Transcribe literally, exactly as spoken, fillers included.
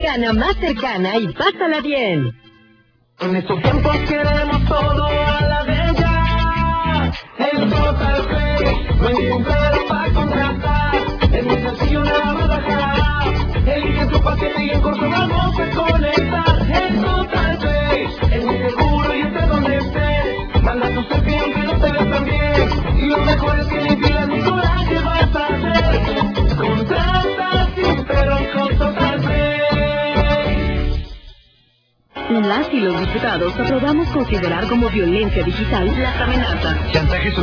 Gana más cercana y pásala bien. En estos tiempos queremos todo a la de ya. El Total Play, no hay ningún pero para contratar. Es muy sencillo, nada más bajar. Elige tu paquete y en corto vamos a conectar. El Total Play es muy seguro y esté donde estés. Manda tu selfie aunque no te veas tan bien. Y lo mejor es que ni pilas ni coraje vas a hacer. Contrata sin pero con Total Play. Las y los diputados aprobamos considerar como violencia digital las amenazas, chantajes